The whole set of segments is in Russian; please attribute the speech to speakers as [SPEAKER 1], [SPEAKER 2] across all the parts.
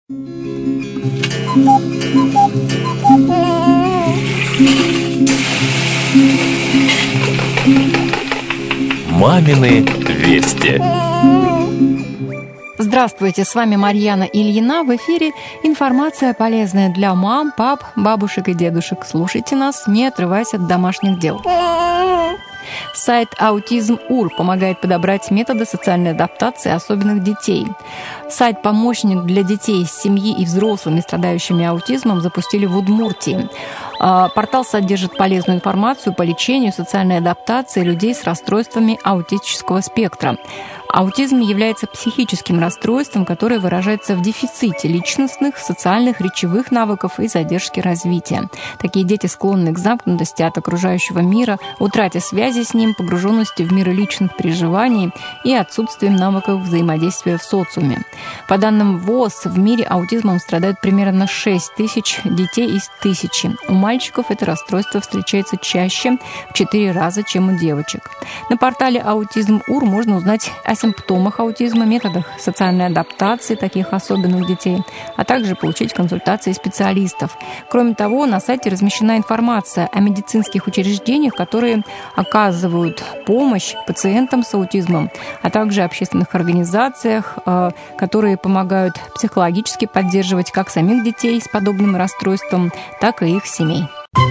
[SPEAKER 1] Мамины вести.
[SPEAKER 2] Здравствуйте, с вами Марьяна Ильина. В эфире информация, полезная для мам, пап, бабушек и дедушек. Слушайте нас, не отрываясь от домашних дел. Сайт «Аутизм.УР» помогает подобрать методы социальной адаптации особенных детей. Сайт «Помощник для детей из семьи и взрослыми, страдающими аутизмом» запустили в Удмуртии. Портал содержит полезную информацию по лечению, социальной адаптации людей с расстройствами аутистического спектра. Аутизм является психическим расстройством, которое выражается в дефиците личностных, социальных, речевых навыков и задержке развития. Такие дети склонны к замкнутости от окружающего мира, утрате связи с ним, погруженности в мир личных переживаний и отсутствием навыков взаимодействия в социуме. По данным ВОЗ, в мире аутизмом страдают примерно 6 тысяч детей из 1000. У мальчиков это расстройство встречается чаще в 4 раза, чем у девочек. На портале «Аутизм.УР» можно узнать о симптомах аутизма, методах социальной адаптации таких особенных детей, а также получить консультации специалистов. Кроме того, на сайте размещена информация о медицинских учреждениях, которые оказывают помощь пациентам с аутизмом, а также общественных организациях, которые помогают психологически поддерживать как самих детей с подобным расстройством, так и их семей.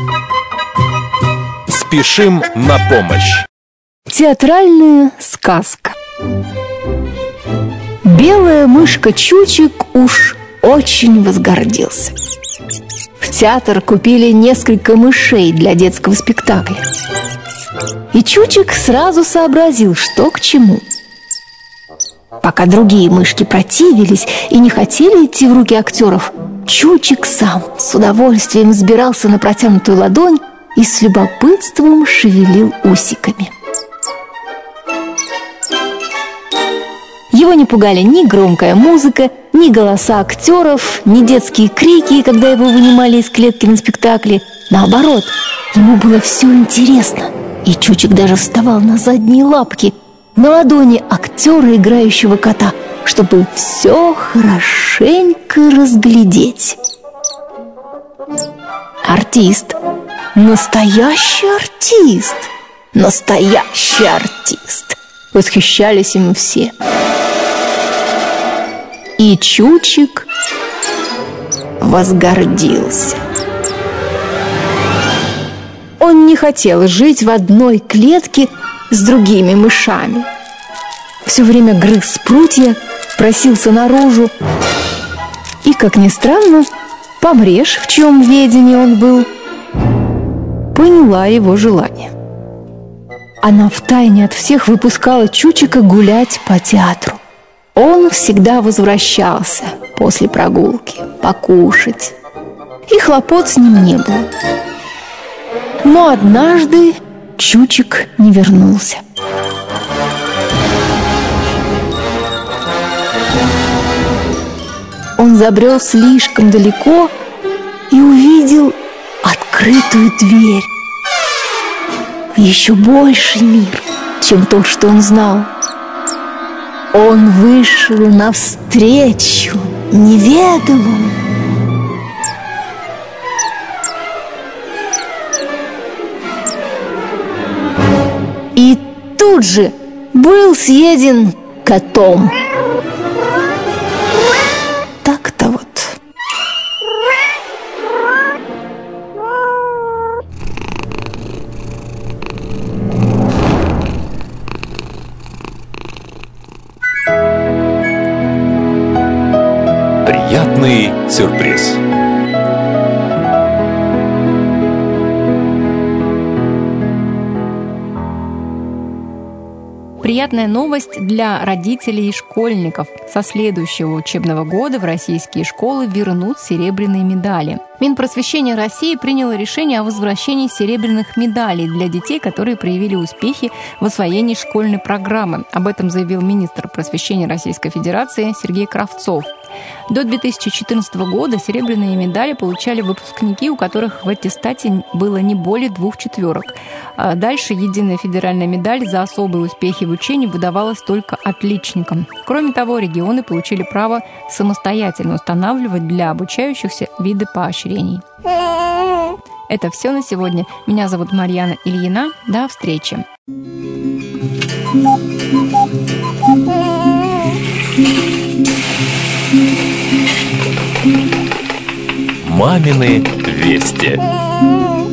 [SPEAKER 1] Спешим на помощь.
[SPEAKER 3] Театральная сказка. Белая мышка Чучик уж очень возгордился. В театр купили несколько мышей для детского спектакля. И Чучик сразу сообразил, что к чему. Пока другие мышки противились и не хотели идти в руки актеров, Чучик сам с удовольствием взбирался на протянутую ладонь и с любопытством шевелил усиками. Его не пугали ни громкая музыка, ни голоса актеров, ни детские крики, когда его вынимали из клетки на спектакле. Наоборот, ему было все интересно, и Чучик даже вставал на задние лапки, на ладони актера, играющего кота, чтобы все хорошенько разглядеть. Артист, настоящий артист, настоящий артист. Восхищались им все. И Чучик возгордился. Он не хотел жить в одной клетке с другими мышами. Все время грыз прутья, просился наружу. И, как ни странно, Помрешь, в чем ведении он был, поняла его желание. Она втайне от всех выпускала Чучика гулять по театру. Он всегда возвращался после прогулки покушать, и хлопот с ним не было. Но однажды Чучик не вернулся. Он забрел слишком далеко и увидел открытую дверь в еще больший мир, чем тот, что он знал. Он вышел навстречу неведомому. И тут же был съеден котом. Так-то вот.
[SPEAKER 1] Приятный сюрприз.
[SPEAKER 2] Приятная новость для родителей и школьников. Со следующего учебного года в российские школы вернут серебряные медали. Минпросвещение России приняло решение о возвращении серебряных медалей для детей, которые проявили успехи в освоении школьной программы. Об этом заявил министр просвещения Российской Федерации Сергей Кравцов. До 2014 года серебряные медали получали выпускники, у которых в аттестате было не более 2 четверок. А дальше единая федеральная медаль за особые успехи в учении выдавалась только отличникам. Кроме того, регионы получили право самостоятельно устанавливать для обучающихся виды поощрений. Это все на сегодня. Меня зовут Марьяна Ильина. До встречи.
[SPEAKER 1] Мамины вести.